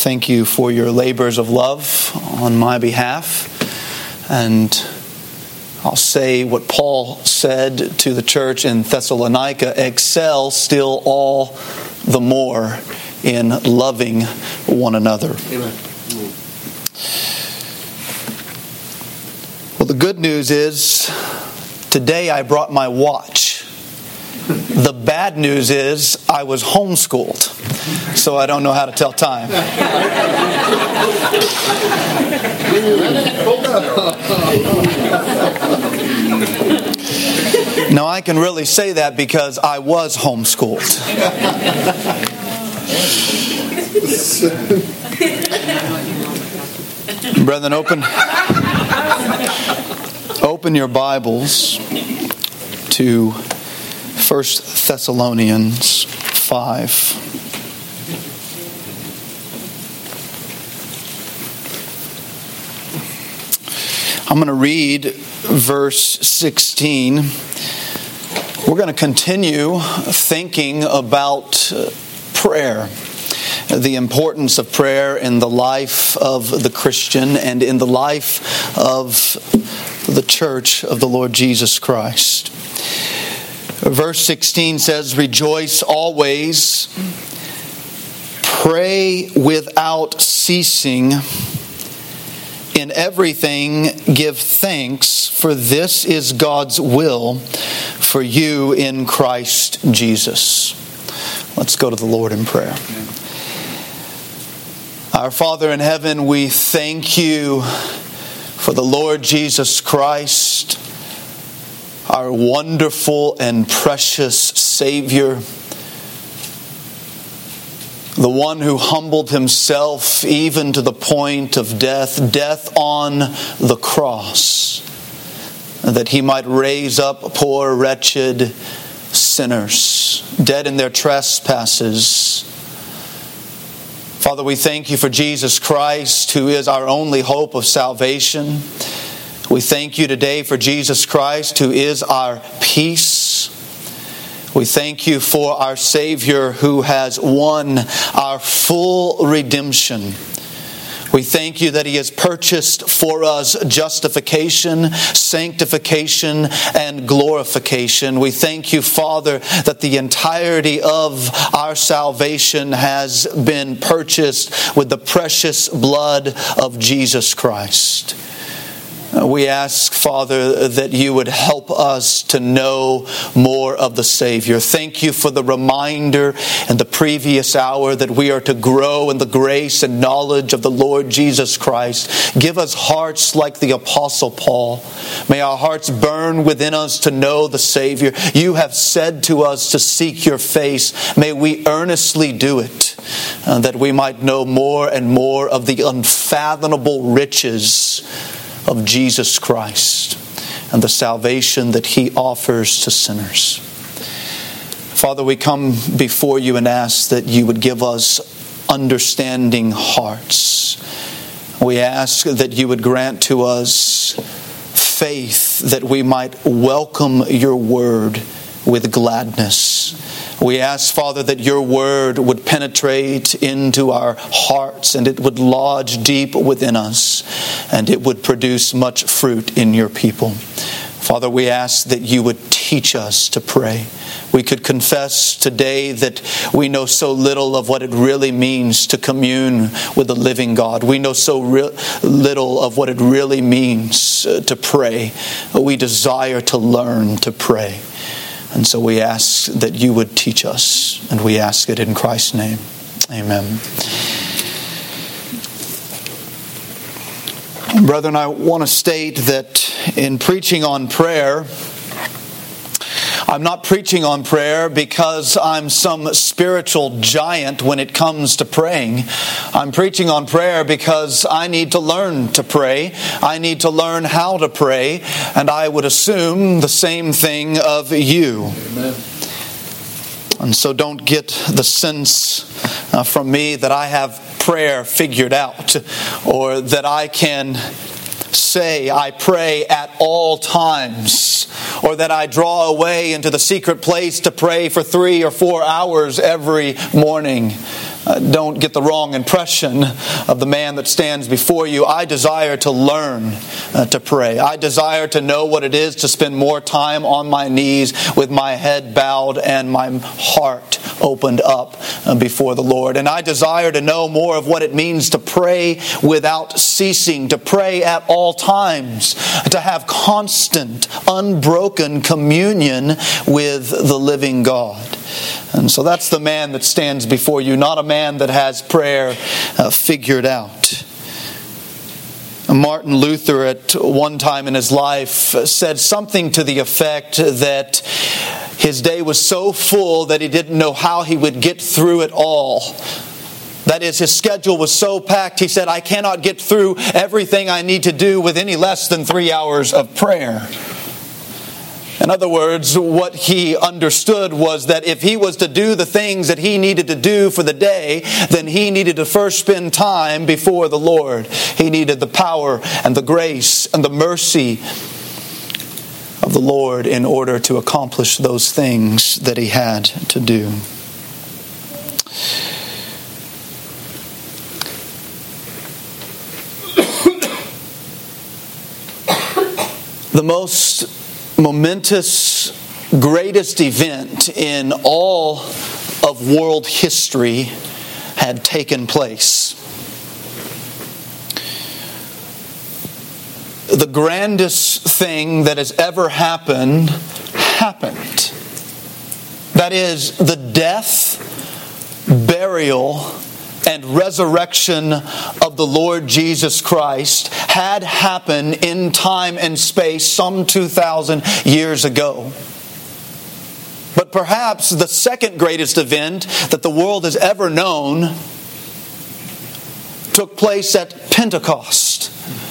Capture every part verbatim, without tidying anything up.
thank you for your labors of love on my behalf. And I'll say what Paul said to the church in Thessalonica: excel still all the more in loving one another. Amen. Well, the good news is today I brought my watch. The bad news is I was homeschooled, so I don't know how to tell time. Now I can really say that because I was homeschooled. Brethren, open open your Bibles to First Thessalonians five. I'm going to read verse sixteen. We're going to continue thinking about prayer, the importance of prayer in the life of the Christian and in the life of the church of the Lord Jesus Christ. Verse sixteen says, "Rejoice always, pray without ceasing, in everything give thanks, for this is God's will for you in Christ Jesus." Let's go to the Lord in prayer. Our Father in heaven, we thank you for the Lord Jesus Christ, our wonderful and precious Savior, the one who humbled himself even to the point of death, death on the cross, that he might raise up poor, wretched sinners, dead in their trespasses. Father, we thank you for Jesus Christ, who is our only hope of salvation. We thank you today for Jesus Christ, who is our peace. We thank you for our Savior, who has won our full redemption. We thank you that He has purchased for us justification, sanctification, and glorification. We thank you, Father, that the entirety of our salvation has been purchased with the precious blood of Jesus Christ. We ask, Father, that you would help us to know more of the Savior. Thank you for the reminder in the previous hour that we are to grow in the grace and knowledge of the Lord Jesus Christ. Give us hearts like the Apostle Paul. May our hearts burn within us to know the Savior. You have said to us to seek your face. May we earnestly do it, uh, that we might know more and more of the unfathomable riches of Jesus Christ and the salvation that He offers to sinners. Father, we come before you and ask that you would give us understanding hearts. We ask that you would grant to us faith that we might welcome your word with gladness. We ask, Father, that your word would penetrate into our hearts and it would lodge deep within us and it would produce much fruit in your people. Father, we ask that you would teach us to pray. We could confess today that we know so little of what it really means to commune with the living God. We know so re- little of what it really means uh, to pray. We desire to learn to pray. And so we ask that you would teach us, and we ask it in Christ's name. Amen. Brethren, I want to state that in preaching on prayer, I'm not preaching on prayer because I'm some spiritual giant when it comes to praying. I'm preaching on prayer because I need to learn to pray. I need to learn how to pray. And I would assume the same thing of you. Amen. And so don't get the sense uh, from me that I have prayer figured out or that I can say I pray at all times, or that I draw away into the secret place to pray for three or four hours every morning. Uh, don't get the wrong impression of the man that stands before you. I desire to learn uh, to pray. I desire to know what it is to spend more time on my knees with my head bowed and my heart opened up uh, before the Lord. And I desire to know more of what it means to pray without ceasing, to pray at all times, to have constant, unbroken communion with the living God. And so that's the man that stands before you, not a man that has prayer uh, figured out. Martin Luther at one time in his life said something to the effect that his day was so full that he didn't know how he would get through it all. That is, his schedule was so packed, he said, I cannot get through everything I need to do with any less than three hours of prayer. In other words, what he understood was that if he was to do the things that he needed to do for the day, then he needed to first spend time before the Lord. He needed the power and the grace and the mercy of the Lord in order to accomplish those things that he had to do. The most momentous, greatest event in all of world history had taken place. The grandest thing that has ever happened, happened. That is, the death, burial, and resurrection of the Lord Jesus Christ had happened in time and space some two thousand years ago. But perhaps the second greatest event that the world has ever known took place at Pentecost,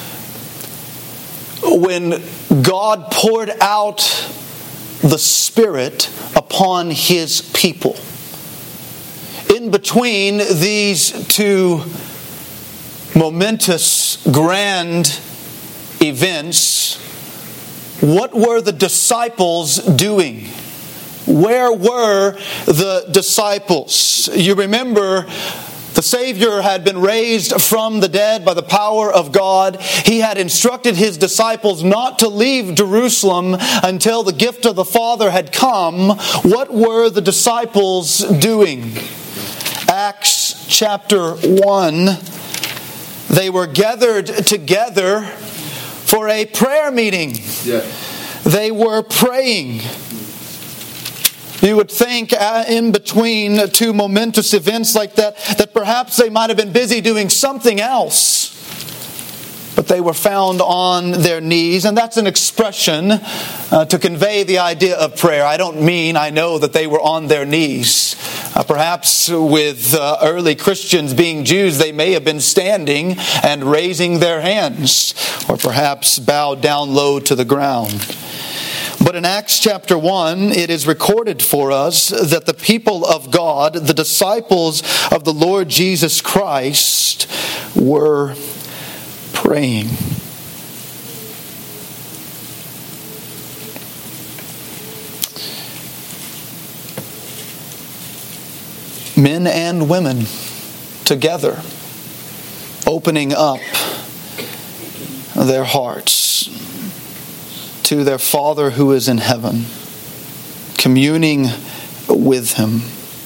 when God poured out the Spirit upon His people. In between these two momentous, grand events, what were the disciples doing? Where were the disciples? You remember, the Savior had been raised from the dead by the power of God. He had instructed His disciples not to leave Jerusalem until the gift of the Father had come. What were the disciples doing? Acts chapter one, they were gathered together for a prayer meeting. Yeah. They were praying. You would think in between two momentous events like that, that perhaps they might have been busy doing something else. But they were found on their knees, and that's an expression uh, to convey the idea of prayer. I don't mean, I know that they were on their knees. Uh, perhaps with uh, early Christians being Jews, they may have been standing and raising their hands, or perhaps bowed down low to the ground. But in Acts chapter one, it is recorded for us that the people of God, the disciples of the Lord Jesus Christ, were praying. Men and women together, opening up their hearts to their Father who is in heaven, communing with Him.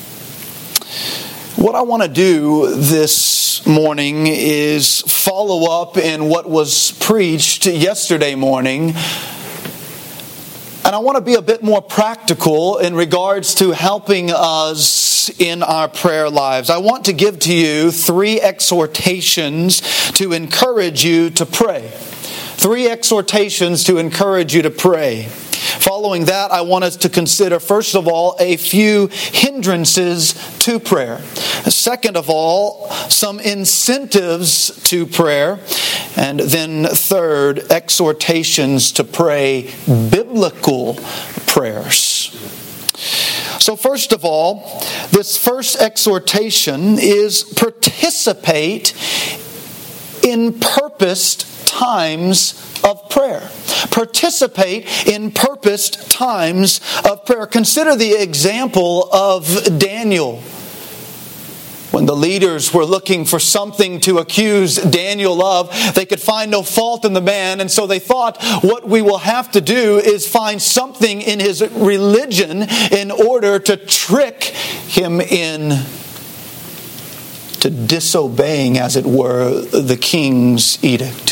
What I want to do this morning is follow up in what was preached yesterday morning. And I want to be a bit more practical in regards to helping us in our prayer lives. I want to give to you three exhortations to encourage you to pray. Three exhortations to encourage you to pray. Following that, I want us to consider, first of all, a few hindrances to prayer. Second of all, some incentives to prayer. And then third, exhortations to pray biblical prayers. So first of all, this first exhortation is participate in purposed times of prayer. Participate in purposed times of prayer. Consider the example of Daniel. When the leaders were looking for something to accuse Daniel of, they could find no fault in the man. And so they thought, what we will have to do is find something in his religion in order to trick him in to disobeying, as it were, the king's edict.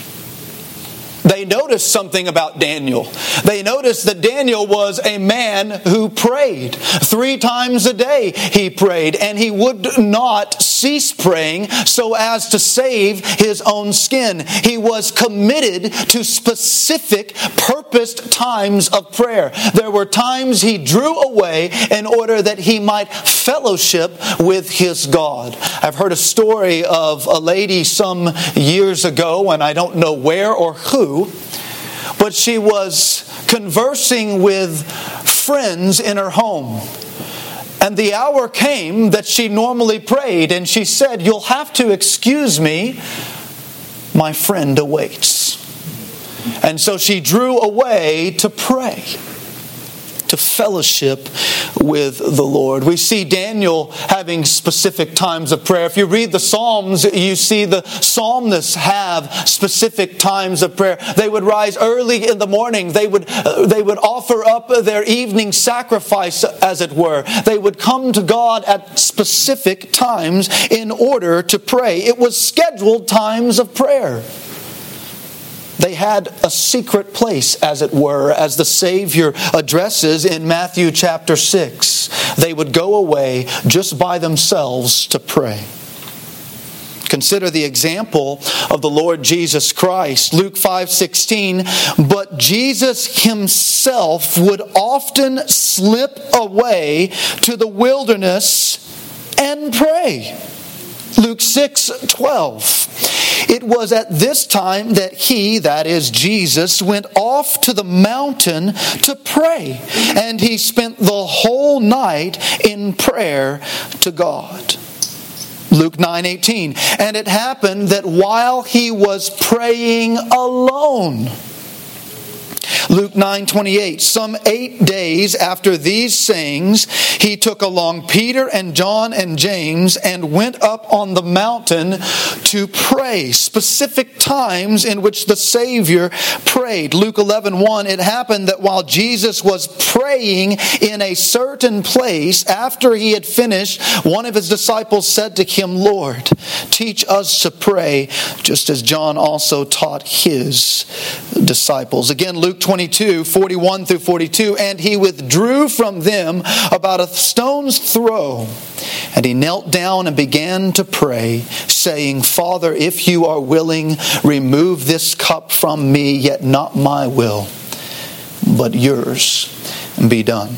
They noticed something about Daniel. They noticed that Daniel was a man who prayed. Three times a day he prayed, and he would not cease praying so as to save his own skin. He was committed to specific, purposed times of prayer. There were times he drew away in order that he might fellowship with his God. I've heard a story of a lady some years ago, and I don't know where or who, but she was conversing with friends in her home. And the hour came that she normally prayed, and she said, "You'll have to excuse me, my friend awaits." And so she drew away to pray, to fellowship with the Lord. We see Daniel having specific times of prayer. If you read the Psalms, you see the psalmists have specific times of prayer. They would rise early in the morning. They would uh, they would offer up their evening sacrifice, as it were. They would come to God at specific times in order to pray. It was scheduled times of prayer. They had a secret place, as it were, as the Savior addresses in Matthew chapter six. They would go away just by themselves to pray. Consider the example of the Lord Jesus Christ. Luke five sixteen, "But Jesus himself would often slip away to the wilderness and pray." Luke six twelve. "It was at this time that he," that is Jesus, "went off to the mountain to pray, and he spent the whole night in prayer to God." Luke nine eighteen. "And it happened that while he was praying alone," Luke nine twenty-eight, "some eight days after these sayings, he took along Peter and John and James and went up on the mountain to pray." Specific times in which the Savior prayed. Luke eleven one, "It happened that while Jesus was praying in a certain place, after he had finished, one of his disciples said to him, 'Lord, teach us to pray, just as John also taught his disciples.'" Again, Luke twenty-two forty-one through forty-two, "And he withdrew from them about a stone's throw, and he knelt down and began to pray, saying, 'Father, if you are willing, remove this cup from me, yet not my will, but yours be done.'"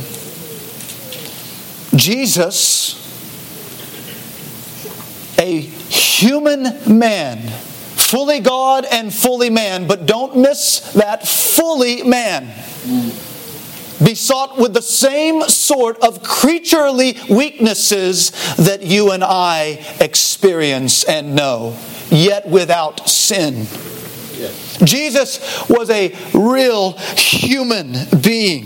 Jesus, a human man, fully God and fully man, but don't miss that, fully man, besought with the same sort of creaturely weaknesses that you and I experience and know, yet without sin. Yes. Jesus was a real human being.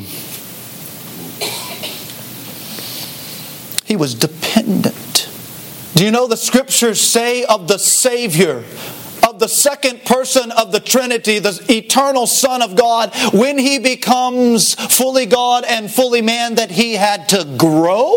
He was dependent. Do you know the scriptures say of the Savior, of the second person of the Trinity, the eternal Son of God, when he becomes fully God and fully man, that he had to grow?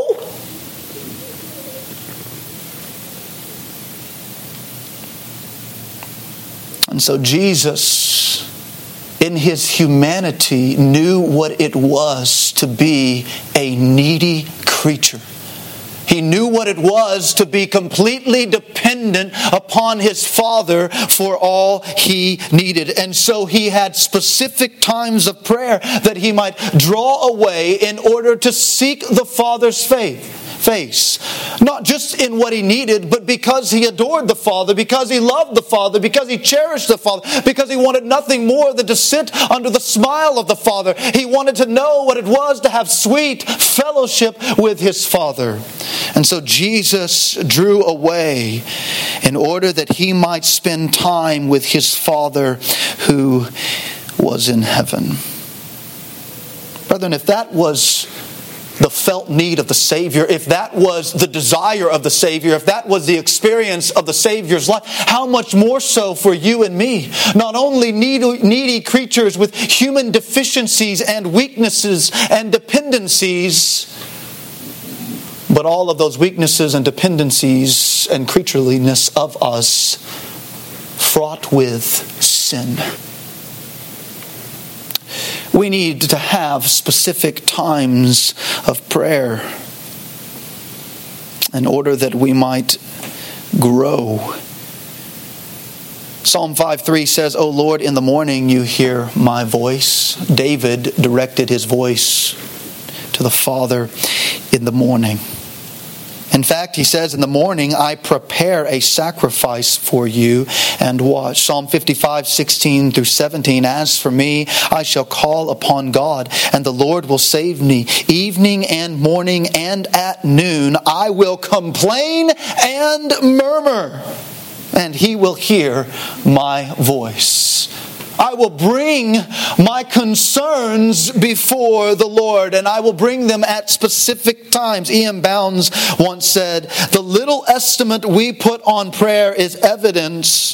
And so Jesus, in his humanity, knew what it was to be a needy creature. He knew what it was to be completely dependent upon his Father for all he needed. And so he had specific times of prayer that he might draw away in order to seek the Father's faith. face. Not just in what he needed, but because he adored the Father, because he loved the Father, because he cherished the Father, because he wanted nothing more than to sit under the smile of the Father. He wanted to know what it was to have sweet fellowship with his Father. And so Jesus drew away in order that he might spend time with his Father who was in heaven. Brethren, if that was the felt need of the Savior, if that was the desire of the Savior, if that was the experience of the Savior's life, how much more so for you and me? Not only needy, needy creatures with human deficiencies and weaknesses and dependencies, but all of those weaknesses and dependencies and creatureliness of us fraught with sin. We need to have specific times of prayer in order that we might grow. Psalm five three says, "O Lord, in the morning you hear my voice." David directed his voice to the Father in the morning. In fact, he says, "In the morning I prepare a sacrifice for you and watch." Psalm fifty-five, sixteen through seventeen, "As for me, I shall call upon God, and the Lord will save me. Evening and morning and at noon I will complain and murmur, and he will hear my voice." I will bring my concerns before the Lord, and I will bring them at specific times. E M Bounds once said, "The little estimate we put on prayer is evidence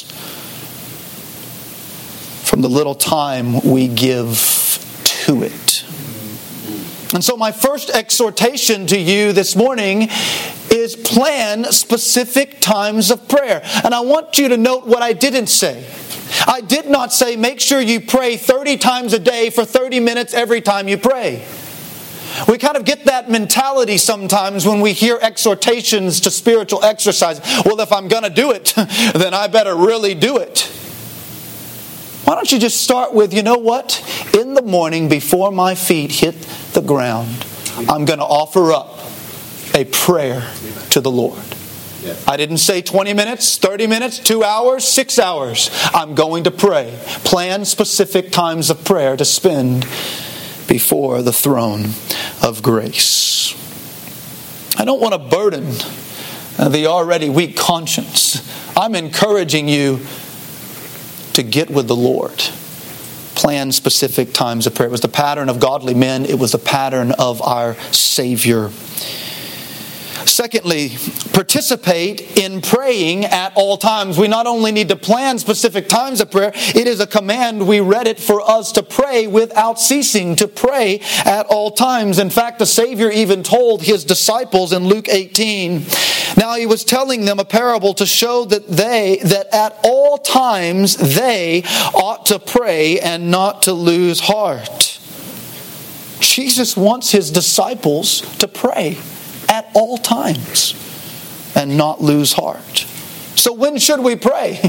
from the little time we give to it." And so my first exhortation to you this morning is plan specific times of prayer. And I want you to note what I didn't say. I did not say make sure you pray thirty times a day for thirty minutes every time you pray. We kind of get that mentality sometimes when we hear exhortations to spiritual exercise. Well, if I'm going to do it, then I better really do it. Why don't you just start with, you know what? In the morning before my feet hit the ground, I'm going to offer up a prayer to the Lord. I didn't say twenty minutes, thirty minutes, two hours, six hours. I'm going to pray. Plan specific times of prayer to spend before the throne of grace. I don't want to burden the already weak conscience. I'm encouraging you to get with the Lord. Plan specific times of prayer. It was the pattern of godly men. It was the pattern of our Savior. Secondly, participate in praying at all times. We not only need to plan specific times of prayer, it is a command, we read it, for us to pray without ceasing, to pray at all times. In fact, the Savior even told his disciples in Luke eighteen, now he was telling them a parable to show that they, that at all times they ought to pray and not to lose heart. Jesus wants his disciples to pray at all times and not lose heart. So when should we pray?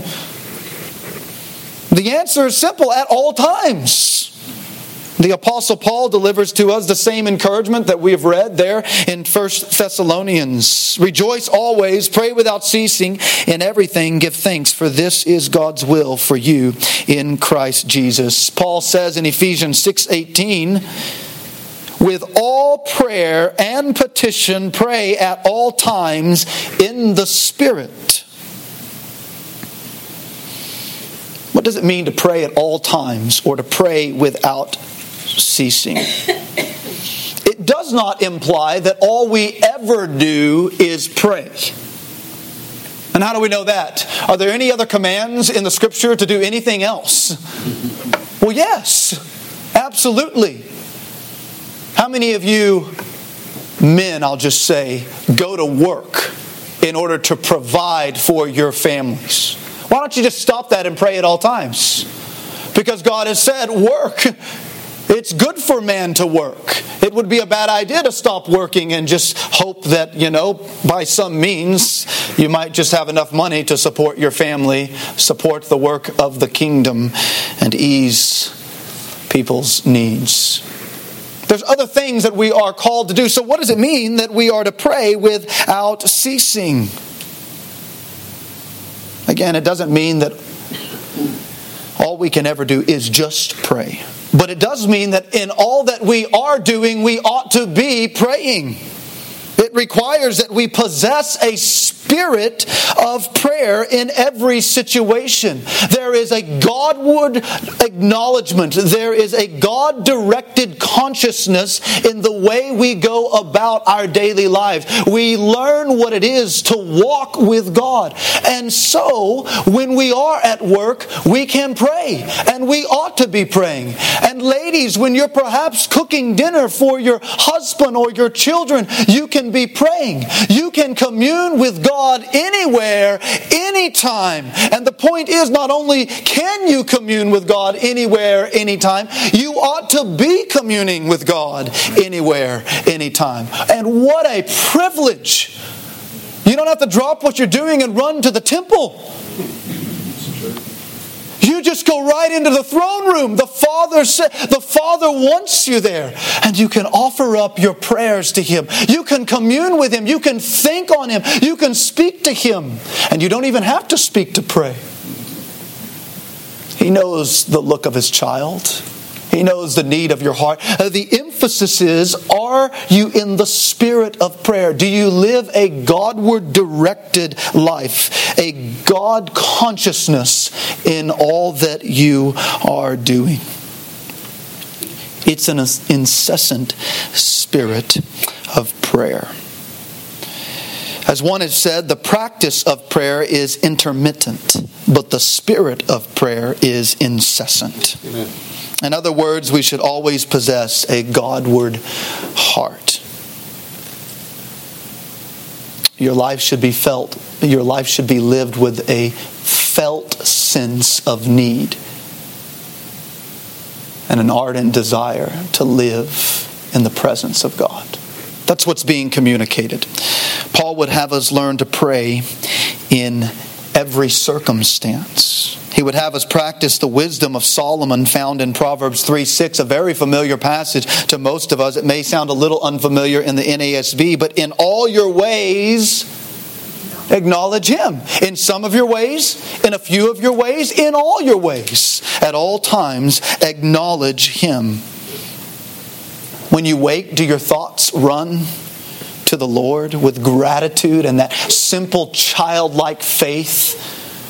The answer is simple: at all times. The Apostle Paul delivers to us the same encouragement that we have read there in First Thessalonians. Rejoice always, pray without ceasing, in everything give thanks, for this is God's will for you in Christ Jesus. Paul says in Ephesians six eighteen, with all prayer and petition, pray at all times in the Spirit. What does it mean to pray at all times or to pray without ceasing? It does not imply that all we ever do is pray. And how do we know that? Are there any other commands in the Scripture to do anything else? Well, yes, absolutely. How many of you men, I'll just say, go to work in order to provide for your families? Why don't you just stop that and pray at all times? Because God has said, work. It's good for man to work. It would be a bad idea to stop working and just hope that, you know, by some means, you might just have enough money to support your family, support the work of the kingdom, and ease people's needs. There's other things that we are called to do. So what does it mean that we are to pray without ceasing? Again, it doesn't mean that all we can ever do is just pray. But it does mean that in all that we are doing, we ought to be praying. It requires that we possess a spirit of prayer in every situation. There is a Godward acknowledgement. There is a God-directed consciousness in the way we go about our daily lives. We learn what it is to walk with God. And so, when we are at work, we can pray. And we ought to be praying. And ladies, when you're perhaps cooking dinner for your husband or your children, you can be praying. You can commune with God anywhere, anytime. And the point is, not only can you commune with God anywhere, anytime, you ought to be communing with God anywhere, anytime. And what a privilege! You don't have to drop what you're doing and run to the temple. You just go right into the throne room. The Father said, the Father wants you there. And you can offer up your prayers to Him. You can commune with Him. You can think on Him. You can speak to Him. And you don't even have to speak to pray. He knows the look of His child. He knows the need of your heart. Uh, the emphasis is, are you in the spirit of prayer? Do you live a Godward directed life? A God consciousness in all that you are doing? It's an incessant spirit of prayer. As one has said, the practice of prayer is intermittent, but the spirit of prayer is incessant. Amen. In other words, we should always possess a Godward heart. Your life should be felt, your life should be lived with a felt sense of need and an ardent desire to live in the presence of God. That's what's being communicated. Paul would have us learn to pray in every circumstance. He would have us practice the wisdom of Solomon found in Proverbs three six, a very familiar passage to most of us. It may sound a little unfamiliar in the N A S B, but in all your ways, acknowledge Him. In some of your ways, in a few of your ways, in all your ways. At all times, acknowledge Him. When you wake, do your thoughts run to the Lord with gratitude and that simple childlike faith?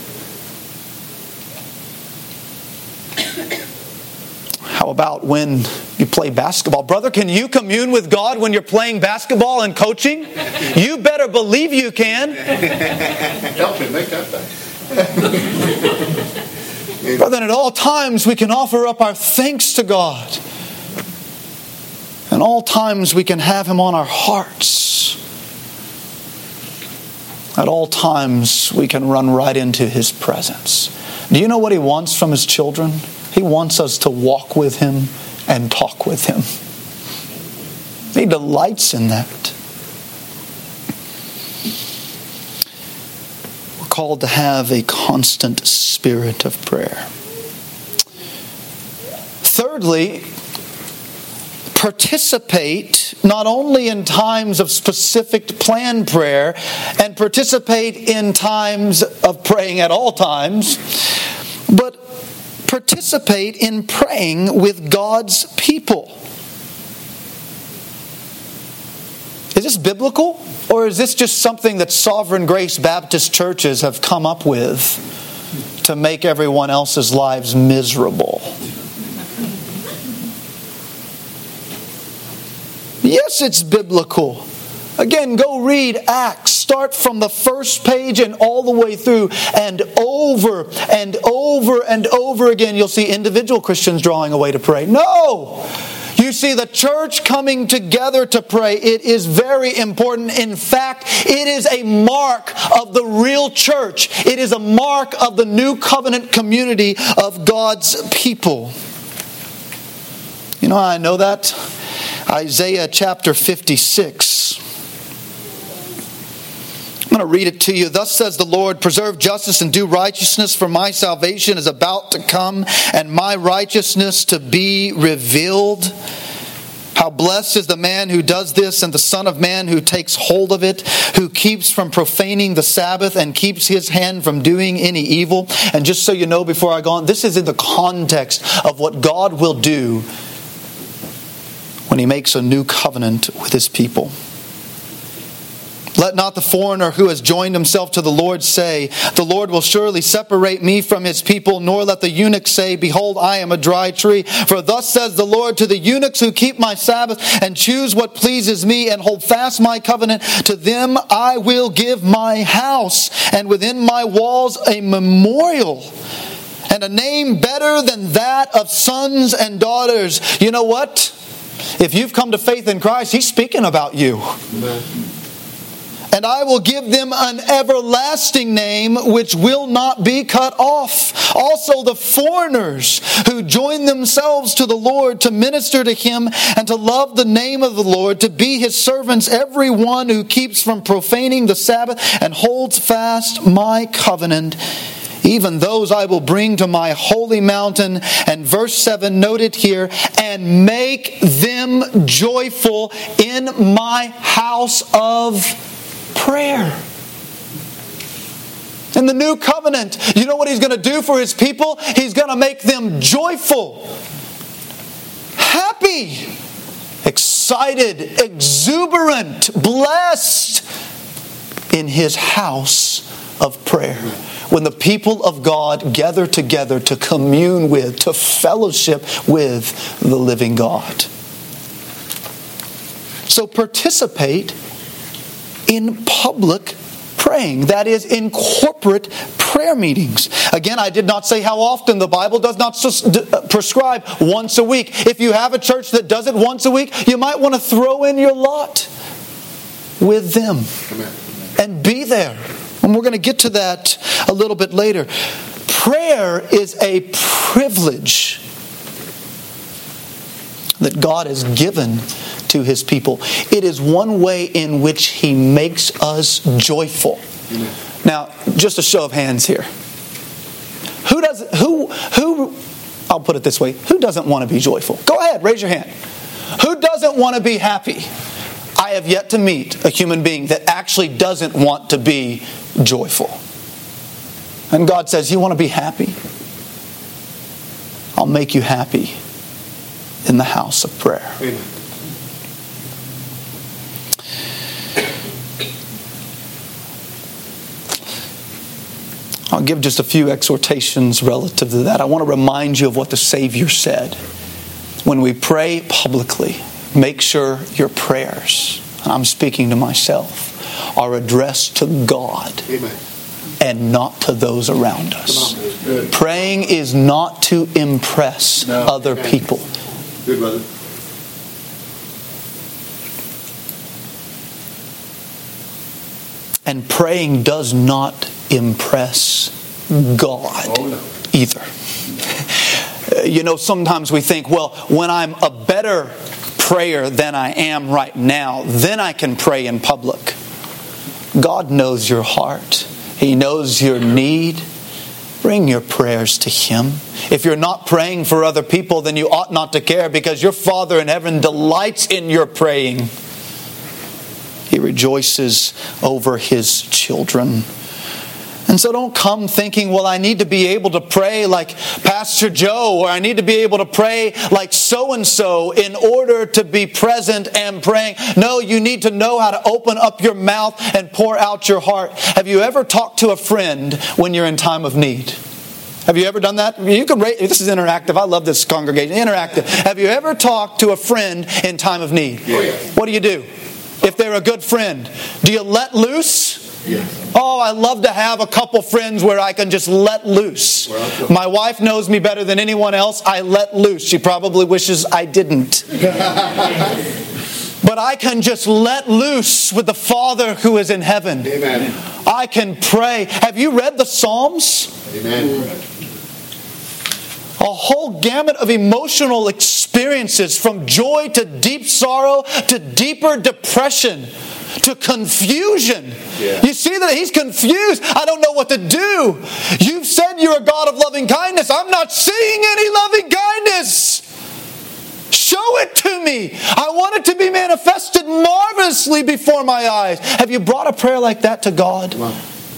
How about when you play basketball? Brother, can you commune with God when you're playing basketball and coaching? You better believe you can. Help him make that thing. Brother, at all times we can offer up our thanks to God. And all times we can have Him on our hearts. At all times we can run right into His presence. Do you know what He wants from His children? He wants us to walk with Him and talk with Him. He delights in that. We're called to have a constant spirit of prayer. Thirdly, participate not only in times of specific planned prayer, and participate in times of praying at all times, but participate in praying with God's people. Is this biblical? Or is this just something that Sovereign Grace Baptist churches have come up with to make everyone else's lives miserable? Yes, it's biblical. Again, go read Acts. Start from the first page and all the way through. And over and over and over again, you'll see individual Christians drawing away to pray. No! You see the church coming together to pray. It is very important. In fact, it is a mark of the real church. It is a mark of the new covenant community of God's people. You know how I know that? Isaiah chapter fifty-six. I'm going to read it to you. Thus says the Lord, preserve justice and do righteousness, for my salvation is about to come, and my righteousness to be revealed. How blessed is the man who does this, and the Son of Man who takes hold of it, who keeps from profaning the Sabbath and keeps his hand from doing any evil. And just so you know before I go on, this is in the context of what God will do when He makes a new covenant with His people. Let not the foreigner who has joined himself to the Lord say, the Lord will surely separate me from his people, nor let the eunuch say, behold, I am a dry tree. For thus says the Lord to the eunuchs who keep my Sabbath and choose what pleases me and hold fast my covenant, to them I will give my house, and within my walls a memorial, and a name better than that of sons and daughters. You know what? If you've come to faith in Christ, He's speaking about you. Amen. And I will give them an everlasting name which will not be cut off. Also the foreigners who join themselves to the Lord to minister to Him and to love the name of the Lord, to be His servants, every one who keeps from profaning the Sabbath and holds fast my covenant, even those I will bring to my holy mountain. And verse seven, note it here, and make them joyful in my house of prayer. In the new covenant, you know what He's going to do for His people? He's going to make them joyful, happy, excited, exuberant, blessed in His house of prayer. When the people of God gather together to commune with, to fellowship with the living God. So participate in public praying. That is, in corporate prayer meetings. Again, I did not say how often. The Bible does not prescribe once a week. If you have a church that does it once a week, you might want to throw in your lot with them. Amen. And be there. And we're going to get to that a little bit later. Prayer is a privilege that God has given to His people. It is one way in which He makes us joyful. Amen. Now, just a show of hands here. Who does who who I'll put it this way, who doesn't want to be joyful? Go ahead, raise your hand. Who doesn't want to be happy? I have yet to meet a human being that actually doesn't want to be joyful. And God says, you want to be happy? I'll make you happy in the house of prayer. Amen. I'll give just a few exhortations relative to that. I want to remind you of what the Savior said. When we pray publicly, make sure your prayers, and I'm speaking to myself, are addressed to God. Amen. And not to those around us. Praying is not to impress no. other people. Good, brother. And praying does not impress God oh, no. either. You know, sometimes we think, well, when I'm a better prayer than I am right now, then I can pray in public. God knows your heart. He knows your need. Bring your prayers to Him. If you're not praying for other people, then you ought not to care, because your Father in heaven delights in your praying. He rejoices over His children. And so don't come thinking, well, I need to be able to pray like Pastor Joe, or I need to be able to pray like so-and-so in order to be present and praying. No, you need to know how to open up your mouth and pour out your heart. Have you ever talked to a friend when you're in time of need? Have you ever done that? You can rate, this is interactive. I love this congregation. Interactive. Have you ever talked to a friend in time of need? Yeah. What do you do? If they're a good friend, do you let loose? Yes. Oh, I love to have a couple friends where I can just let loose. My wife knows me better than anyone else. I let loose. She probably wishes I didn't. But I can just let loose with the Father who is in heaven. Amen. I can pray. Have you read the Psalms? Amen. A whole gamut of emotional experiences, from joy to deep sorrow to deeper depression to confusion. Yeah. You see that he's confused. I don't know what to do. You've said you're a God of loving kindness. I'm not seeing any loving kindness. Show it to me. I want it to be manifested marvelously before my eyes. Have you brought a prayer like that to God? Wow.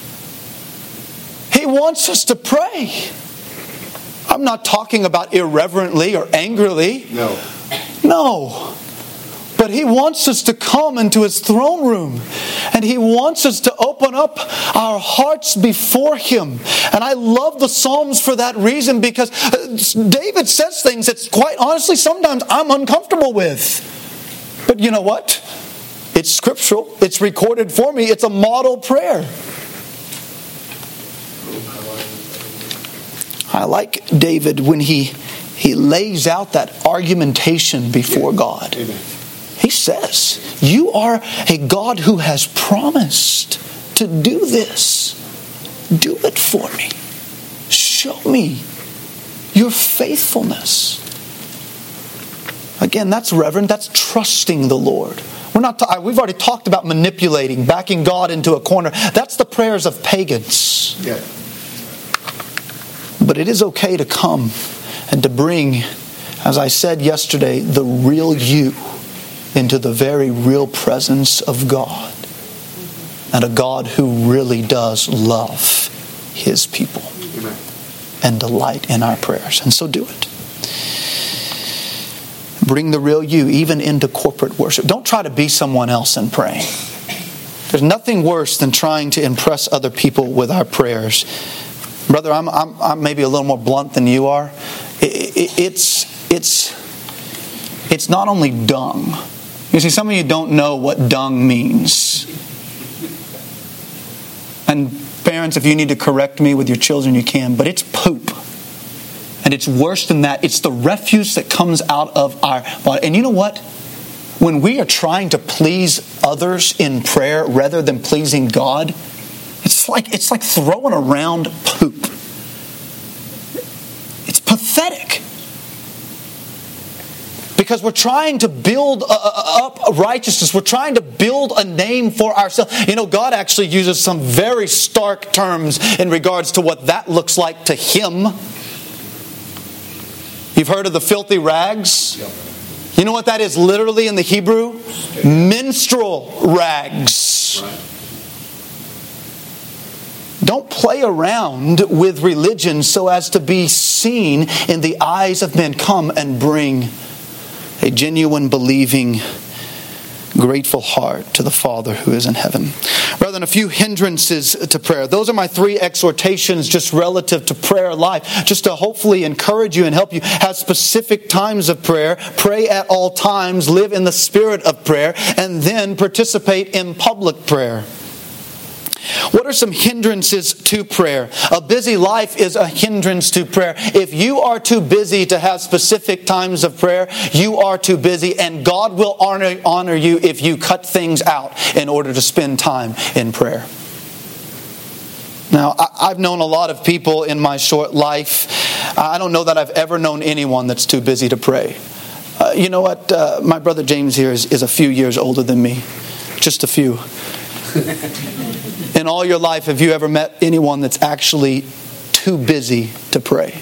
He wants us to pray. I'm not talking about irreverently or angrily. No. No. But He wants us to come into His throne room. And He wants us to open up our hearts before Him. And I love the Psalms for that reason, because David says things that, quite honestly, sometimes I'm uncomfortable with. But you know what? It's scriptural. It's recorded for me. It's a model prayer. I like David when he, he lays out that argumentation before God. Amen. He says, you are a God who has promised to do this. Do it for me. Show me your faithfulness. Again, that's reverent. That's trusting the Lord. We're not. Ta- we've already talked about manipulating, backing God into a corner. That's the prayers of pagans. Yeah. But it is okay to come and to bring, as I said yesterday, the real you into the very real presence of God. And a God who really does love His people. Amen. And delight in our prayers. And so do it. Bring the real you even into corporate worship. Don't try to be someone else in praying. There's nothing worse than trying to impress other people with our prayers. Brother, I'm, I'm, I'm maybe a little more blunt than you are. It, it, it's, it's, it's not only dung. You see, some of you don't know what dung means. And parents, if you need to correct me with your children, you can. But it's poop. And it's worse than that. It's the refuse that comes out of our body. And you know what? When we are trying to please others in prayer rather than pleasing God, it's like it's like throwing around poop. It's pathetic. Because we're trying to build up righteousness. We're trying to build a name for ourselves. You know, God actually uses some very stark terms in regards to what that looks like to Him. You've heard of the filthy rags? You know what that is literally in the Hebrew? Menstrual rags. Don't play around with religion so as to be seen in the eyes of men. Come and bring a genuine, believing, grateful heart to the Father who is in heaven. Rather than a few hindrances to prayer. Those are my three exhortations just relative to prayer life. Just to hopefully encourage you and help you have specific times of prayer. Pray at all times. Live in the spirit of prayer. And then participate in public prayer. What are some hindrances to prayer? A busy life is a hindrance to prayer. If you are too busy to have specific times of prayer, you are too busy, and God will honor, honor you if you cut things out in order to spend time in prayer. Now, I've known a lot of people in my short life. I don't know that I've ever known anyone that's too busy to pray. Uh, you know what? Uh, my brother James here is, is a few years older than me. Just a few. In all your life, have you ever met anyone that's actually too busy to pray?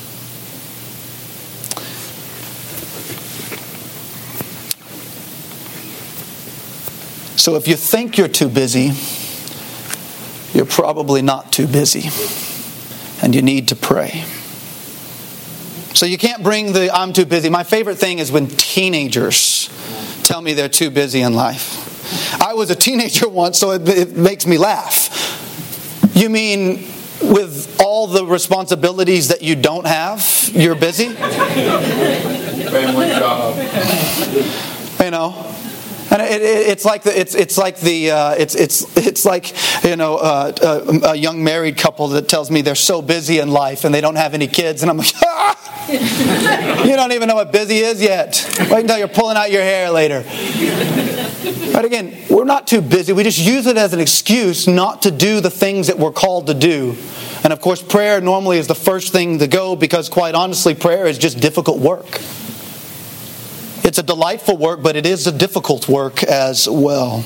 So if you think you're too busy, you're probably not too busy. And you need to pray. So you can't bring the I'm too busy. My favorite thing is when teenagers tell me they're too busy in life. I was a teenager once, so it, it makes me laugh. You mean with all the responsibilities that you don't have, you're busy? Family job. You know? And it, it, it's like the it's it's like the uh, it's it's it's like you know uh, a, a young married couple that tells me they're so busy in life and they don't have any kids, and I'm like, ah! You don't even know what busy is yet. Wait until you're pulling out your hair later. But again, we're not too busy. We just use it as an excuse not to do the things that we're called to do. And of course, prayer normally is the first thing to go because, quite honestly, prayer is just difficult work. It's a delightful work, but it is a difficult work as well.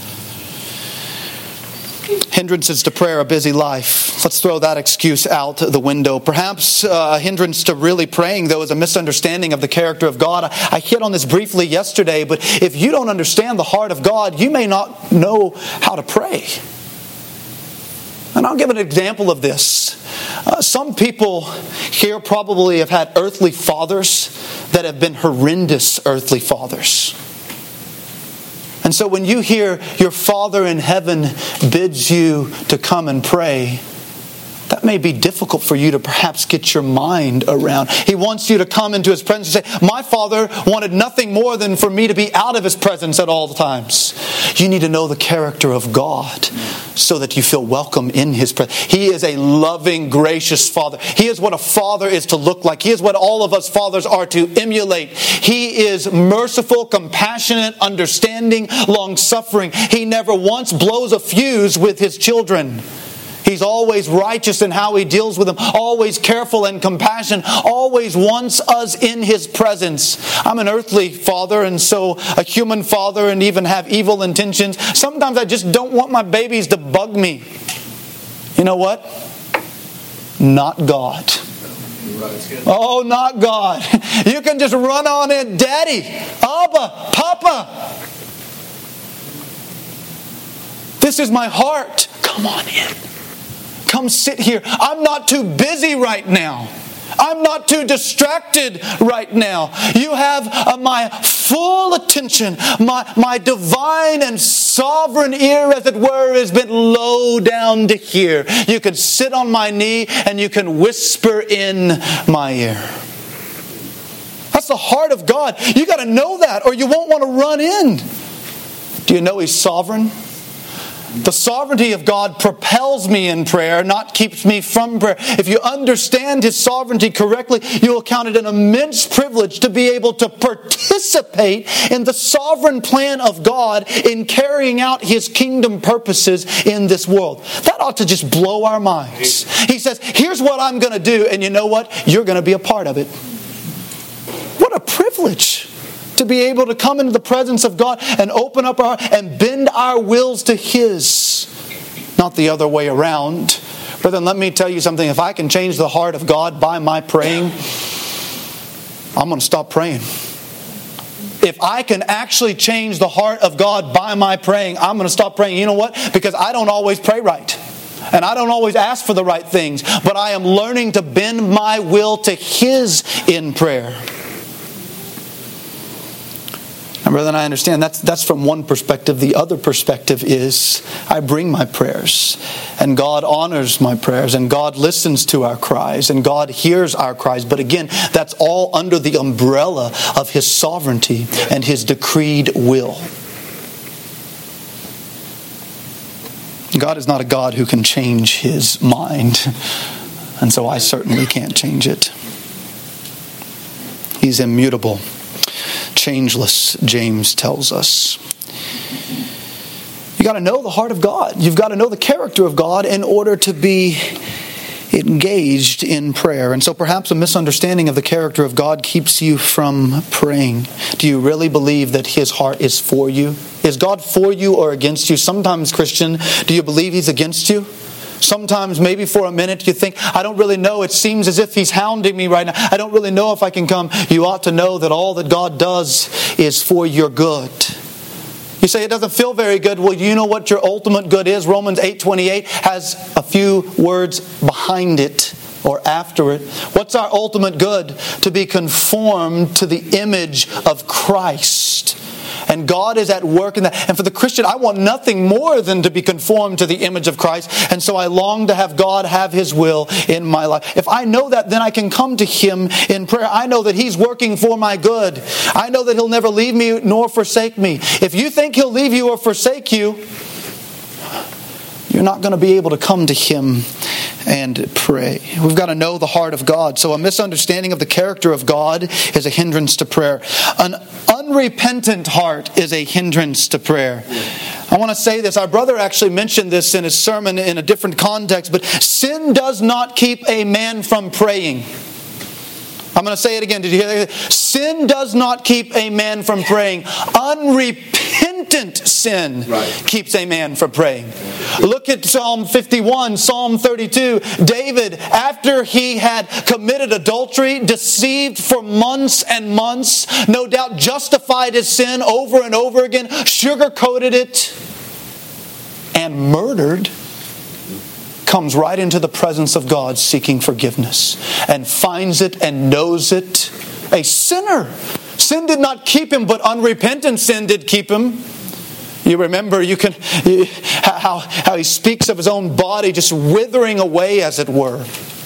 Hindrances to prayer, a busy life. Let's throw that excuse out the window. Perhaps a hindrance to really praying, though, is a misunderstanding of the character of God. I hit on this briefly yesterday, but if you don't understand the heart of God, you may not know how to pray. And I'll give an example of this. Uh, some people here probably have had earthly fathers that have been horrendous earthly fathers. And so when you hear your Father in heaven bids you to come and pray, that may be difficult for you to perhaps get your mind around. He wants you to come into His presence and say, my Father wanted nothing more than for me to be out of His presence at all times. You need to know the character of God so that you feel welcome in His presence. He is a loving, gracious Father. He is what a father is to look like. He is what all of us fathers are to emulate. He is merciful, compassionate, understanding, long-suffering. He never once blows a fuse with His children. He's always righteous in how He deals with them, always careful and compassionate, always wants us in His presence. I'm an earthly father, and so a human father, and even have evil intentions. Sometimes I just don't want my babies to bug me. You know what? Not God. Oh, not God. You can just run on in, Daddy, Abba, Papa. This is my heart. Come on in. Come sit here. I'm not too busy right now. I'm not too distracted right now. You have uh, my full attention. My, my divine and sovereign ear, as it were, has been low down to hear. You can sit on my knee and you can whisper in my ear. That's the heart of God. You got to know that or you won't want to run in. Do you know He's sovereign? The sovereignty of God propels me in prayer, not keeps me from prayer. If you understand His sovereignty correctly, you will count it an immense privilege to be able to participate in the sovereign plan of God in carrying out His kingdom purposes in this world. That ought to just blow our minds. He says, here's what I'm going to do, and you know what? You're going to be a part of it. What a privilege to be able to come into the presence of God and open up our heart and bend our wills to His. Not the other way around. Brethren, let me tell you something. If I can change the heart of God by my praying, I'm going to stop praying. If I can actually change the heart of God by my praying, I'm going to stop praying. You know what? Because I don't always pray right. And I don't always ask for the right things. But I am learning to bend my will to His in prayer. And brethren, I understand that's that's from one perspective. The other perspective is I bring my prayers, and God honors my prayers, and God listens to our cries, and God hears our cries. But again, that's all under the umbrella of His sovereignty and His decreed will. God is not a God who can change His mind, and so I certainly can't change it. He's immutable. Changeless, James tells us. You got to know the heart of God. You've got to know the character of God in order to be engaged in prayer. And so perhaps a misunderstanding of the character of God keeps you from praying. Do you really believe that His heart is for you? Is God for you or against you? Sometimes, Christian, do you believe He's against you? Sometimes, maybe for a minute, you think, I don't really know. It seems as if He's hounding me right now. I don't really know if I can come. You ought to know that all that God does is for your good. You say it doesn't feel very good. Well, you know what your ultimate good is? Romans eight twenty-eight has a few words behind it or after it. What's our ultimate good? To be conformed to the image of Christ. And God is at work in that. And for the Christian, I want nothing more than to be conformed to the image of Christ. And so I long to have God have His will in my life. If I know that, then I can come to Him in prayer. I know that He's working for my good. I know that He'll never leave me nor forsake me. If you think He'll leave you or forsake you, you're not going to be able to come to Him and pray. We've got to know the heart of God. So a misunderstanding of the character of God is a hindrance to prayer. An unrepentant heart is a hindrance to prayer. I want to say this. Our brother actually mentioned this in his sermon in a different context, but sin does not keep a man from praying. I'm going to say it again. Did you hear that? Sin does not keep a man from praying. Unrepentant sin right. keeps a man from praying. Look at Psalm fifty-one, Psalm thirty-two. David, after he had committed adultery, deceived for months and months, no doubt justified his sin over and over again, sugar-coated it, and murdered, comes right into the presence of God seeking forgiveness and finds it and knows it. A sinner. Sin did not keep him, but unrepentant sin did keep him. You remember, you can you, how, how he speaks of his own body just withering away, as it were.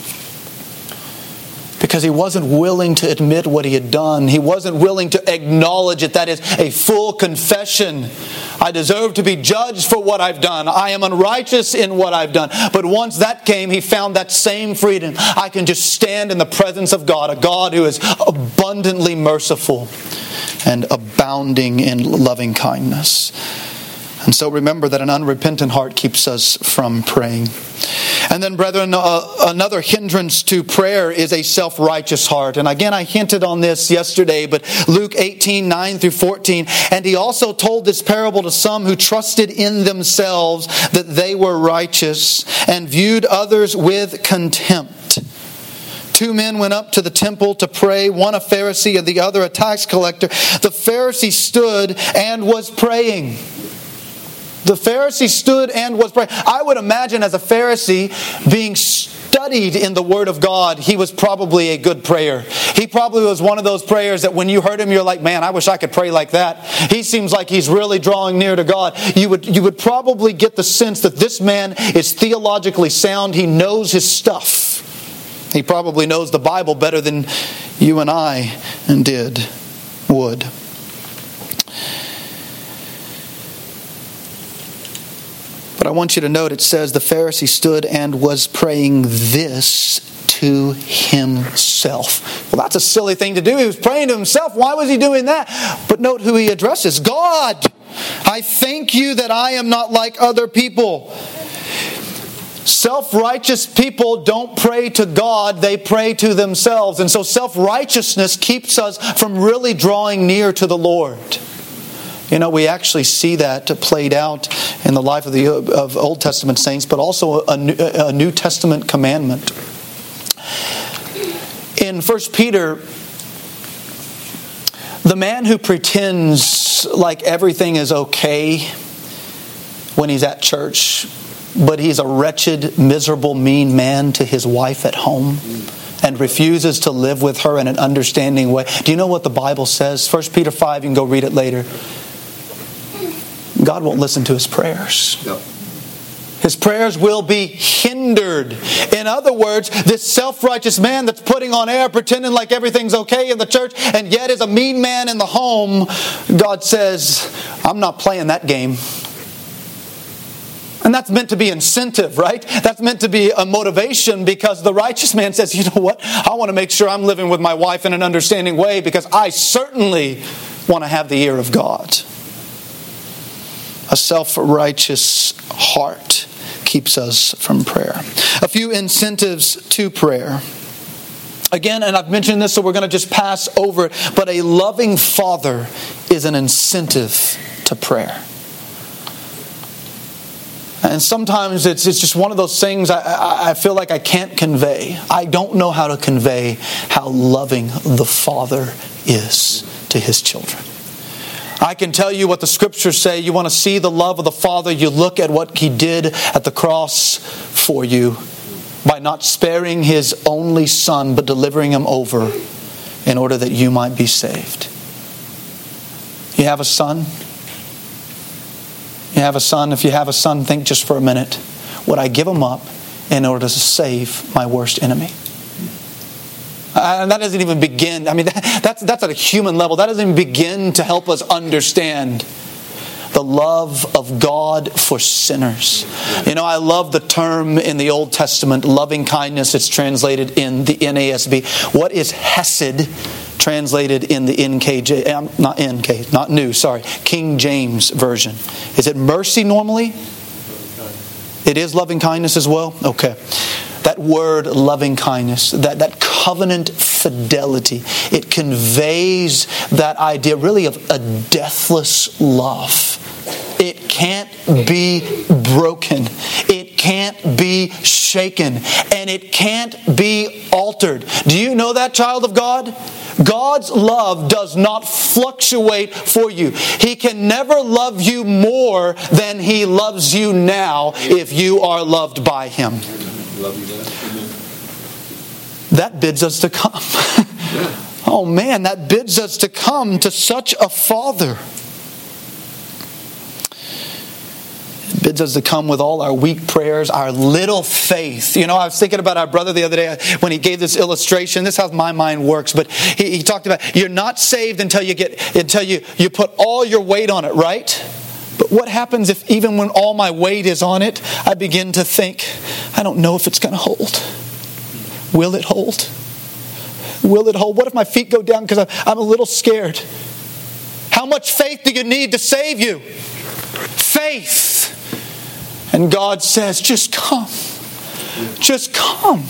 Because he wasn't willing to admit what he had done. He wasn't willing to acknowledge it. That is a full confession. I deserve to be judged for what I've done. I am unrighteous in what I've done. But once that came, he found that same freedom. I can just stand in the presence of God, a God who is abundantly merciful and abounding in loving kindness. And so remember that an unrepentant heart keeps us from praying. And then, brethren, uh, another hindrance to prayer is a self-righteous heart. And again, I hinted on this yesterday, but Luke eighteen, nine through fourteen. And he also told this parable to some who trusted in themselves that they were righteous and viewed others with contempt. Two men went up to the temple to pray, one a Pharisee and the other a tax collector. The Pharisee stood and was praying. The Pharisee stood and was praying. I would imagine as a Pharisee being studied in the Word of God, he was probably a good prayer. He probably was one of those prayers that when you heard him, you're like, man, I wish I could pray like that. He seems like he's really drawing near to God. You would, you would probably get the sense that this man is theologically sound. He knows his stuff. He probably knows the Bible better than you and I did, would. But I want you to note it says the Pharisee stood and was praying this to himself. Well, that's a silly thing to do. He was praying to himself. Why was he doing that? But note who he addresses. God, I thank you that I am not like other people. Self-righteous people don't pray to God, they pray to themselves. And so self-righteousness keeps us from really drawing near to the Lord. You know, we actually see that played out in the life of the of Old Testament saints, but also a New, a New Testament commandment. In First Peter, the man who pretends like everything is okay when he's at church, but he's a wretched, miserable, mean man to his wife at home and refuses to live with her in an understanding way. Do you know what the Bible says? First Peter five, you can go read it later. God won't listen to his prayers. No. His prayers will be hindered. In other words, this self-righteous man that's putting on air, pretending like everything's okay in the church, and yet is a mean man in the home, God says, I'm not playing that game. And that's meant to be incentive, right? That's meant to be a motivation, because the righteous man says, you know what? I want to make sure I'm living with my wife in an understanding way, because I certainly want to have the ear of God. A self-righteous heart keeps us from prayer. A few incentives to prayer. Again, and I've mentioned this, so we're going to just pass over it, but a loving father is an incentive to prayer. And sometimes it's it's just one of those things I, I, I feel like I can't convey. I don't know how to convey how loving the Father is to his children. I can tell you what the scriptures say. You want to see the love of the Father, you look at what he did at the cross for you by not sparing his only son, but delivering him over in order that you might be saved. You have a son? You have a son? If you have a son, think just for a minute. Would I give him up in order to save my worst enemy? Uh, and that doesn't even begin. I mean, that, that's that's at a human level. That doesn't even begin to help us understand the love of God for sinners. You know, I love the term in the Old Testament, loving kindness. It's translated in the N A S B. What is hesed translated in the N K J? Um, not N K, not new. Sorry, King James version. Is it mercy normally? It is loving kindness as well. Okay. That word loving kindness, that, that covenant fidelity, it conveys that idea really of a deathless love. It can't be broken. It can't be shaken. And it can't be altered. Do you know that, child of God? God's love does not fluctuate for you. He can never love you more than he loves you now if you are loved by him. That bids us to come. Oh man, that bids us to come to such a Father. bids us to come with all our weak prayers, our little faith. You know, I was thinking about our brother the other day when he gave this illustration. This is how my mind works. But he, he talked about you're not saved until you get until you, you put all your weight on it, right? But what happens if even when all my weight is on it, I begin to think, I don't know if it's going to hold. Will it hold? Will it hold? What if my feet go down because I'm a little scared? How much faith do you need to save you? Faith. And God says, just come. Just come.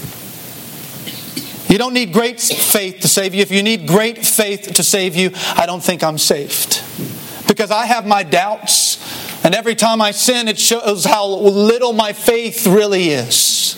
You don't need great faith to save you. If you need great faith to save you, I don't think I'm saved. Because I have my doubts. And every time I sin, it shows how little my faith really is.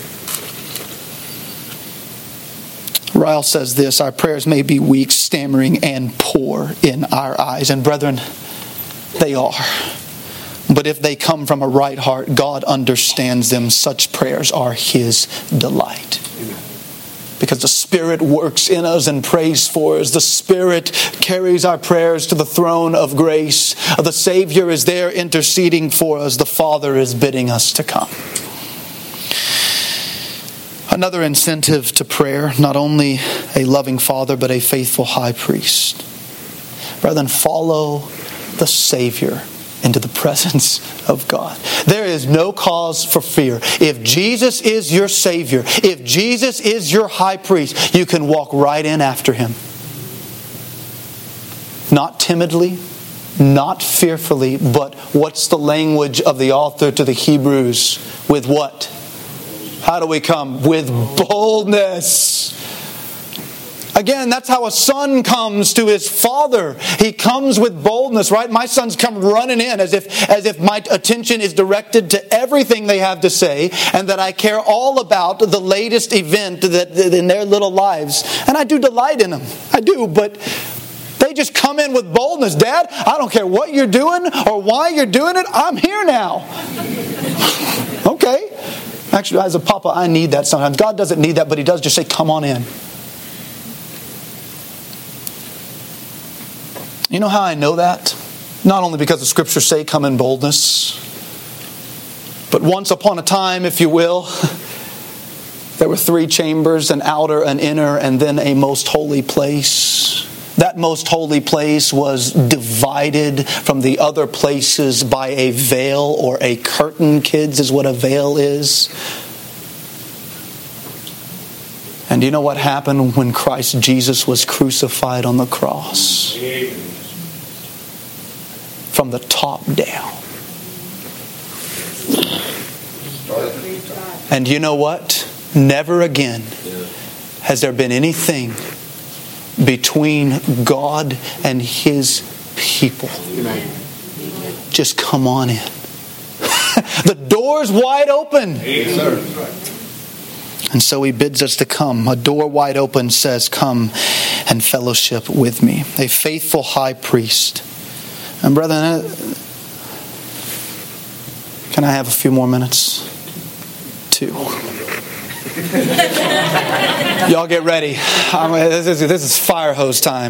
Ryle says this, our prayers may be weak, stammering, and poor in our eyes. And brethren, they are. But if they come from a right heart, God understands them. Such prayers are His delight. Amen. Because the Spirit works in us and prays for us. The Spirit carries our prayers to the throne of grace. The Savior is there interceding for us. The Father is bidding us to come. Another incentive to prayer, not only a loving Father, but a faithful high priest. Brethren, follow the Savior into the presence of God. There is no cause for fear. If Jesus is your Savior, if Jesus is your high priest, you can walk right in after Him. Not timidly, not fearfully, but what's the language of the author to the Hebrews? With what? How do we come? With boldness. Again, that's how a son comes to his father. He comes with boldness, right? My sons come running in as if as if my attention is directed to everything they have to say and that I care all about the latest event that in their little lives. And I do delight in them. I do, but they just come in with boldness. Dad, I don't care what you're doing or why you're doing it. I'm here now. Okay. Actually, as a papa, I need that sometimes. God doesn't need that, but He does just say, come on in. You know how I know that? Not only because the Scriptures say come in boldness, but once upon a time, if you will, there were three chambers, an outer, an inner, and then a most holy place. That most holy place was divided from the other places by a veil or a curtain, kids, is what a veil is. And do you know what happened when Christ Jesus was crucified on the cross? From the top down. And you know what? Never again has there been anything between God and His people. Just come on in. The door's wide open. Yes, sir. And so He bids us to come. A door wide open says, come and fellowship with me. A faithful high priest. And brethren, can I have a few more minutes? Two. Y'all get ready. I mean, this is, this is fire hose time.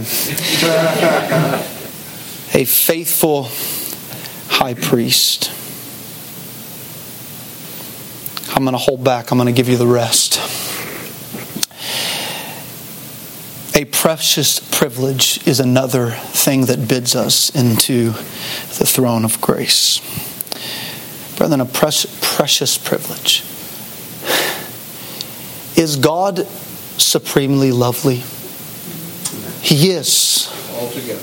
A faithful high priest. I'm going to hold back. I'm going to give you the rest. A precious privilege is another thing that bids us into the throne of grace. Brethren, a precious privilege. Is God supremely lovely? He is. Altogether.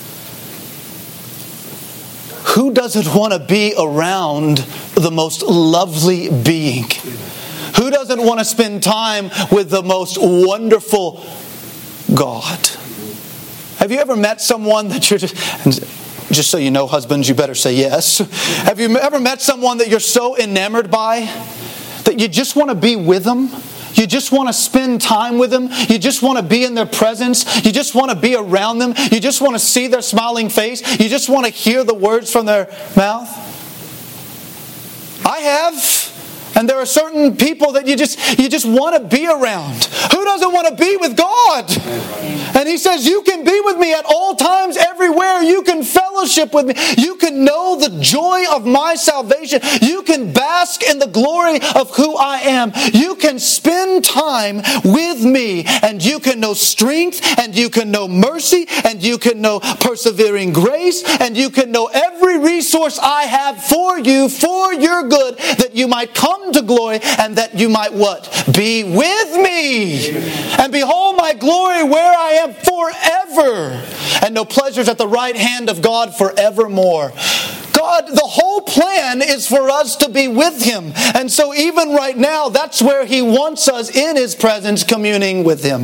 Who doesn't want to be around the most lovely being? Who doesn't want to spend time with the most wonderful God? Have you ever met someone that you're just... Just so you know, husbands, you better say yes. Have you ever met someone that you're so enamored by that you just want to be with them? You just want to spend time with them. You just want to be in their presence. You just want to be around them. You just want to see their smiling face. You just want to hear the words from their mouth. I have. And there are certain people that you just you just want to be around. Who doesn't want to be with God? And He says, you can be with me at all times, everywhere. You can fellowship with me. You can know the joy of my salvation. You can bask in the glory of who I am. You can spend time with me, and you can know strength, and you can know mercy, and you can know persevering grace, and you can know every resource I have for you, for your good, that you might come to glory, and that you might what? Be with me. And behold my glory where I am forever, and no pleasures at the right hand of God forevermore. God, the whole plan is for us to be with Him. And so even right now, that's where He wants us, in His presence, communing with Him.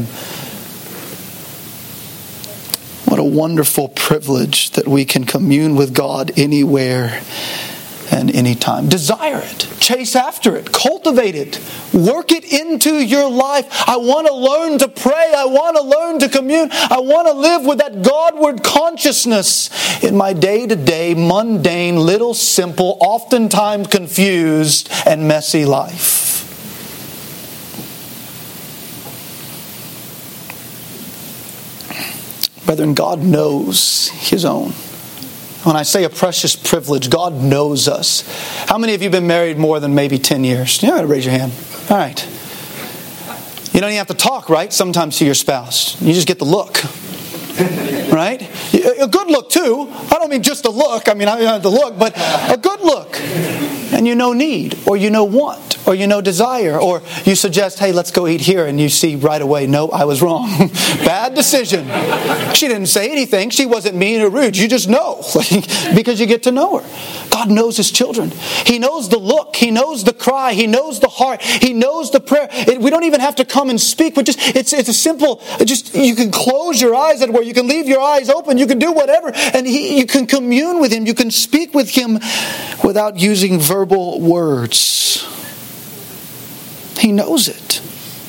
What a wonderful privilege that we can commune with God anywhere and anytime. Desire it. Chase after it. Cultivate it. Work it into your life. I want to learn to pray. I want to learn to commune. I want to live with that Godward consciousness in my day-to-day, mundane, little, simple, oftentimes confused and messy life. Brethren, God knows His own. When I say a precious privilege, God knows us. How many of you have been married more than maybe ten years? You gotta raise your hand. All right. You don't even have to talk, right? Sometimes to your spouse. You just get the look. Right? A good look too. I don't mean just a look. I mean, I don't have the look, but a good look. And you know need, or you know want, or you know desire, or you suggest, hey, let's go eat here, and you see right away, no, I was wrong. Bad decision. She didn't say anything. She wasn't mean or rude. You just know because you get to know her. God knows His children. He knows the look. He knows the cry. He knows the heart. He knows the prayer. It, we don't even have to come and speak, but just it's it's a simple. Just you can close your eyes at where you can leave your eyes open. You can do whatever, and he, you can commune with Him. You can speak with Him without using verbal words. He knows it.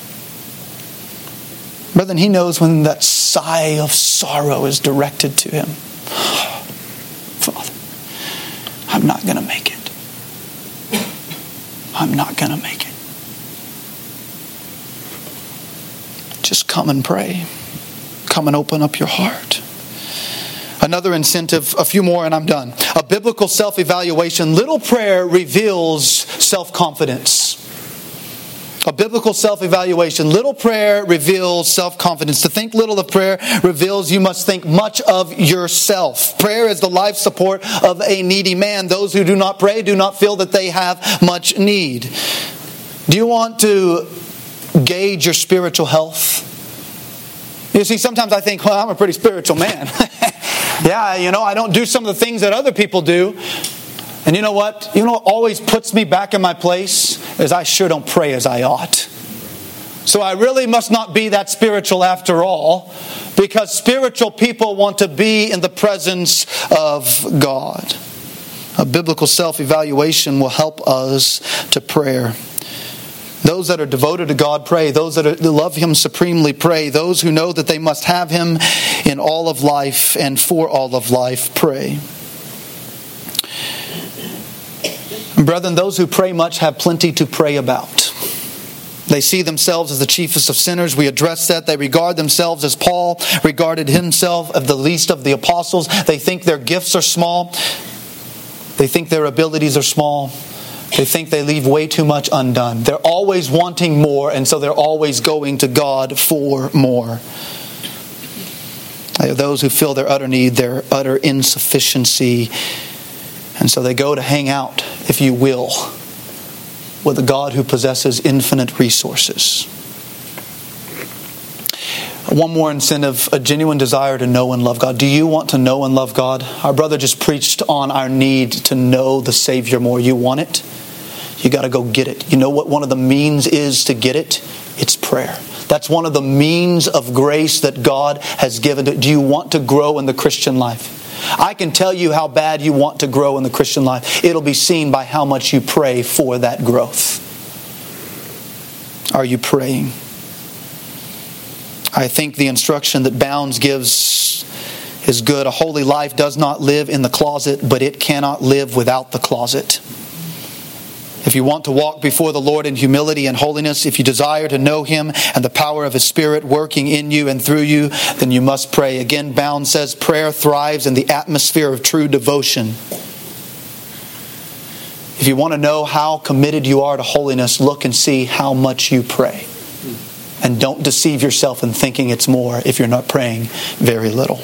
Brethren, He knows when that sigh of sorrow is directed to Him. Father, I'm not going to make it. I'm not going to make it. Just come and pray. Come and open up your heart. Another incentive, a few more and I'm done. A biblical self-evaluation. Little prayer reveals self-confidence. A biblical self-evaluation. Little prayer reveals self-confidence. To think little of prayer reveals you must think much of yourself. Prayer is the life support of a needy man. Those who do not pray do not feel that they have much need. Do you want to gauge your spiritual health? You see, sometimes I think, well, I'm a pretty spiritual man. Yeah, you know, I don't do some of the things that other people do. And you know what? You know what always puts me back in my place? Is I sure don't pray as I ought. So I really must not be that spiritual after all, because spiritual people want to be in the presence of God. A biblical self-evaluation will help us to prayer. Those that are devoted to God pray. Those that, are, that love Him supremely pray. Those who know that they must have Him in all of life and for all of life pray. Brethren, those who pray much have plenty to pray about. They see themselves as the chiefest of sinners. We address that. They regard themselves as Paul regarded himself as the least of the apostles. They think their gifts are small. They think their abilities are small. They think they leave way too much undone. They're always wanting more, and so they're always going to God for more. They are those who feel their utter need, their utter insufficiency, and so they go to hang out, if you will, with a God who possesses infinite resources. One more incentive, a genuine desire to know and love God. Do you want to know and love God? Our brother just preached on our need to know the Savior more. You want it? You got to go get it. You know what one of the means is to get it? It's prayer. That's one of the means of grace that God has given. Do you want to grow in the Christian life? I can tell you how bad you want to grow in the Christian life. It'll be seen by how much you pray for that growth. Are you praying? I think the instruction that Bounds gives is good. A holy life does not live in the closet, but it cannot live without the closet. If you want to walk before the Lord in humility and holiness, if you desire to know Him and the power of His Spirit working in you and through you, then you must pray. Again, Bound says prayer thrives in the atmosphere of true devotion. If you want to know how committed you are to holiness, look and see how much you pray. And don't deceive yourself in thinking it's more if you're not praying very little.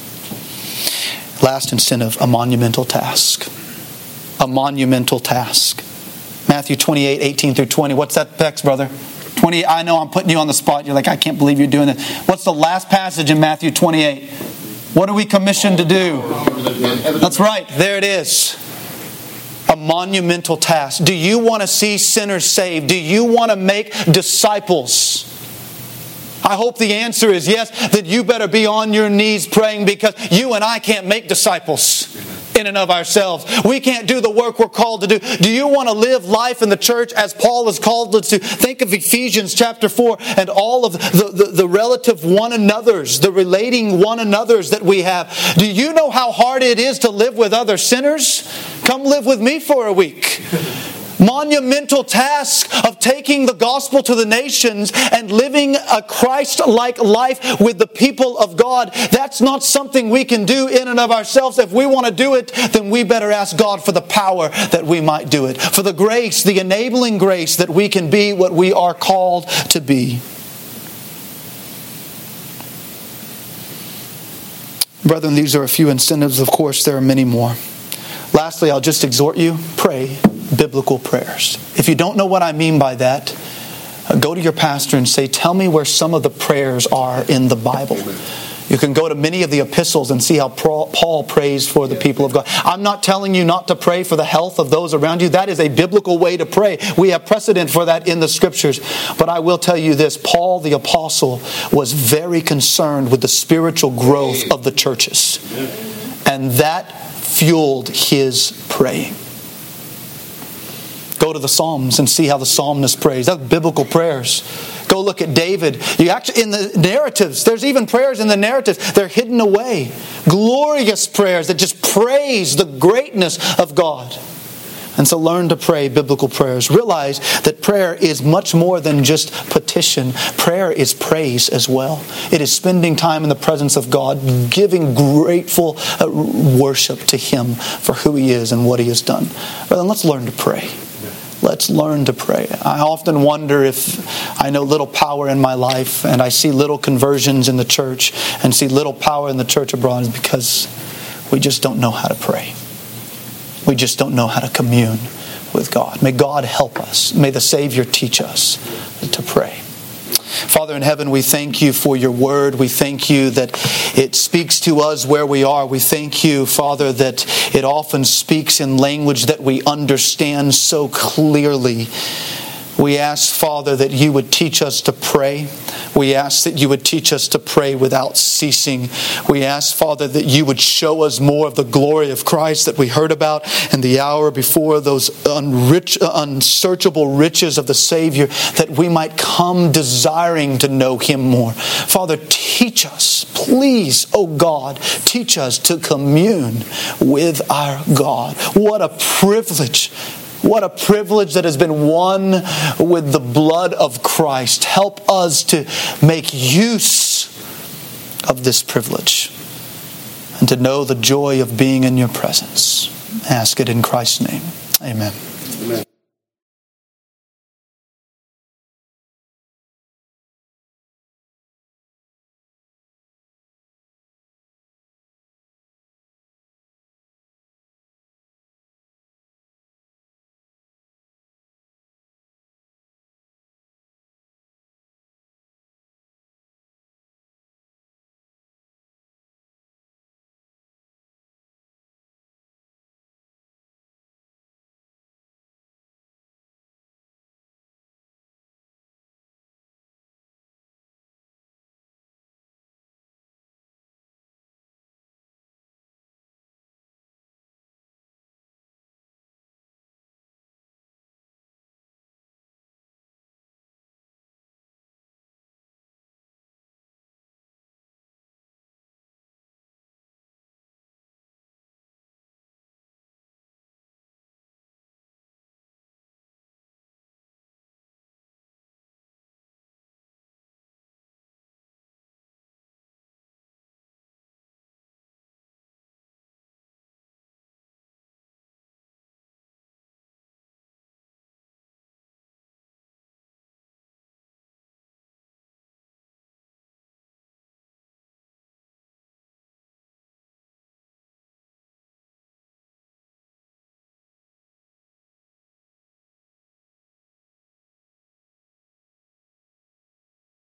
Last incentive, a monumental task. A monumental task. Matthew twenty-eight, eighteen through twenty. What's that text, brother? twenty. I know I'm putting you on the spot. You're like, I can't believe you're doing this. What's the last passage in Matthew twenty-eight? What are we commissioned to do? That's right. There it is. A monumental task. Do you want to see sinners saved? Do you want to make disciples? I hope the answer is yes, that you better be on your knees praying, because you and I can't make disciples in and of ourselves. We can't do the work we're called to do. Do you want to live life in the church as Paul is called us to? Think of Ephesians chapter four and all of the, the, the relative one another's, the relating one another's that we have. Do you know how hard it is to live with other sinners? Come live with me for a week. Monumental task of taking the gospel to the nations and living a Christ-like life with the people of God. That's not something we can do in and of ourselves. If we want to do it, then we better ask God for the power that we might do it. For the grace, the enabling grace that we can be what we are called to be. Brethren, these are a few incentives. Of course, there are many more. Lastly, I'll just exhort you, pray biblical prayers. If you don't know what I mean by that, go to your pastor and say, tell me where some of the prayers are in the Bible. You can go to many of the epistles and see how Paul prays for the people of God. I'm not telling you not to pray for the health of those around you. That is a biblical way to pray. We have precedent for that in the Scriptures. But I will tell you this, Paul the apostle was very concerned with the spiritual growth of the churches. And that fueled his praying. Go to the Psalms and see how the psalmist prays. That's biblical prayers. Go look at David. You actually, in the narratives, there's even prayers in the narratives. They're hidden away. Glorious prayers that just praise the greatness of God. And so learn to pray biblical prayers. Realize that prayer is much more than just petition. Prayer is praise as well. It is spending time in the presence of God, giving grateful worship to Him for who He is and what He has done. But then let's learn to pray. Let's learn to pray. I often wonder if I know little power in my life and I see little conversions in the church and see little power in the church abroad, is because we just don't know how to pray. We just don't know how to commune with God. May God help us. May the Savior teach us to pray. Father in heaven, we thank You for Your word. We thank You that it speaks to us where we are. We thank You, Father, that it often speaks in language that we understand so clearly. We ask, Father, that You would teach us to pray. We ask that You would teach us to pray without ceasing. We ask, Father, that You would show us more of the glory of Christ that we heard about in the hour before, those unrich, unsearchable riches of the Savior, that we might come desiring to know Him more. Father, teach us, please, oh God, teach us to commune with our God. What a privilege. What a privilege that has been won with the blood of Christ. Help us to make use of this privilege and to know the joy of being in Your presence. Ask it in Christ's name. Amen. Amen.